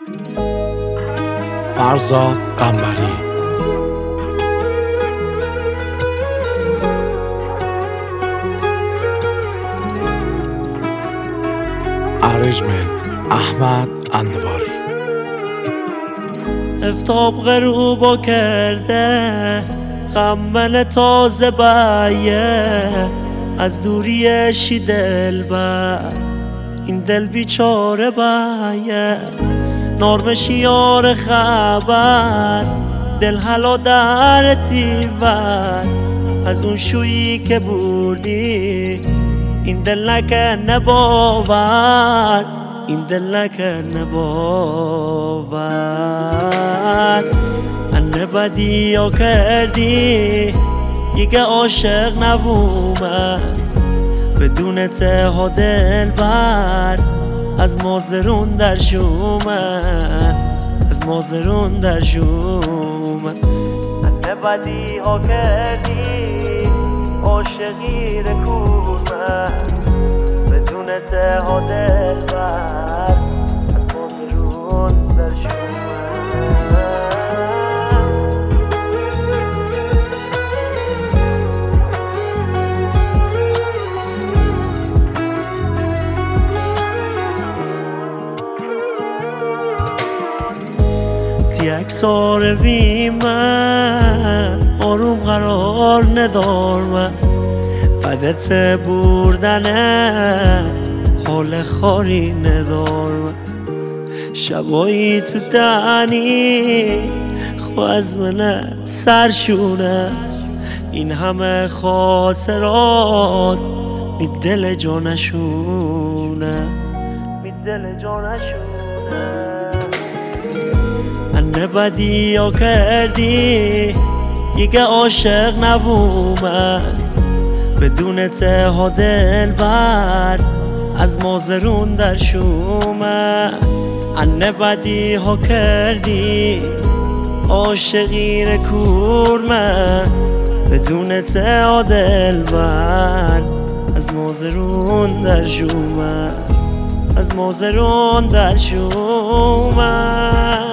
فرزاد قنبری. ارنجمنت احمد اندواری. افتاب غروبا کرده غم من تازه بایه، از دوریشی دل بر این دل بیچاره بایه، نرمشی یار خبر دل حالا در دیور، از اون شویی که بردی این دل نکنه باور، این دل نکنه باور. انه بدی ها کردی دیگه عاشق نبومه، بدون ته ها دل بر از مازرون در شومه، از مازرون در شومه. انه بدی ها کردی عاشقی رکومه، بدون ته ها دل بر از مازرون در شومه. اکسار ویمه آروم قرار ندارمه، بدت بردنه حال خاری ندارمه، شبایی تو دنی خو از منه سرشونه، این همه خاطرات می دل جانشونه، می دل جانشونه. انه بدی ها کردی دیگه عاشق نبومه، بدون ته ها دل بر از مازرون در شومه. انه بدی ها کردی عاشقی رکورمه، بدون ته ها دل بر از مازرون در شومه، از مازرون در شومه.